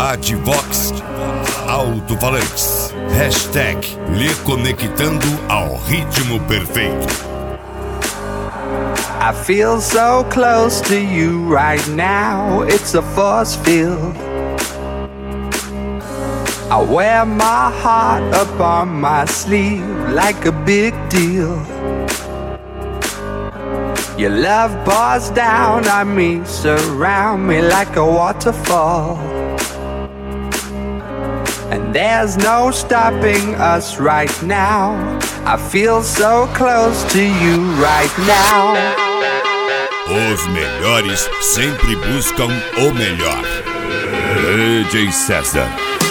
Advox Alto-Falantes. Hashtag lhe conectando ao ritmo perfeito. I feel so close to you right now, it's a force field. I wear my heart up on my sleeve like a big deal. Your love pours down on me, surround me like a waterfall. And there's no stopping us right now. I feel so close to you right now. Os melhores sempre buscam o melhor. DJ César.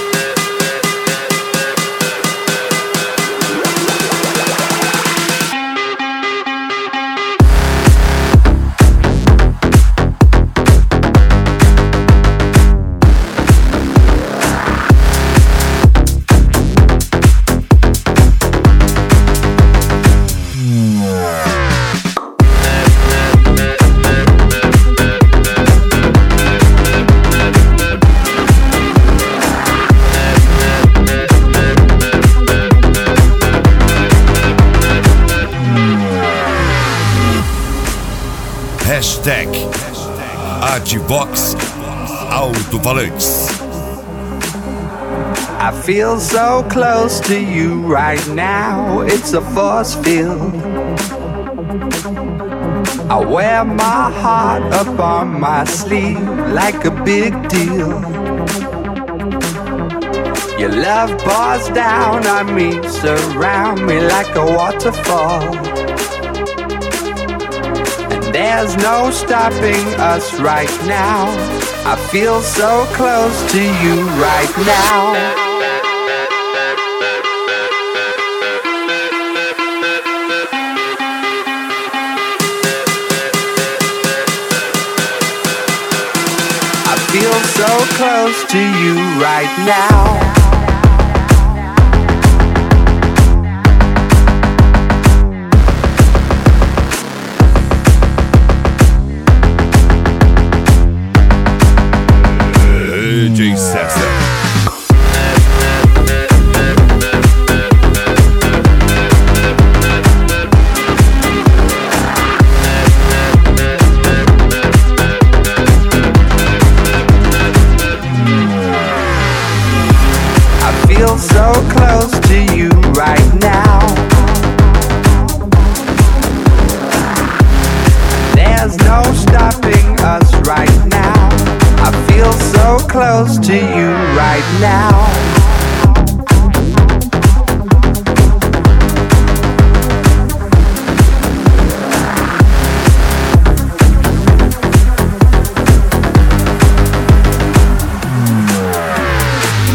Hashtag Advox Alto-Falantes. I feel so close to you right now, it's a force field. I wear my heart up on my sleeve like a big deal. Your love pours down on me, surround me like a waterfall. There's no stopping us right now. I feel so close to you right now. I feel so close to you right now. DJ César. I feel so close to you right now. There's no stopping us right now. I feel so close to you right now.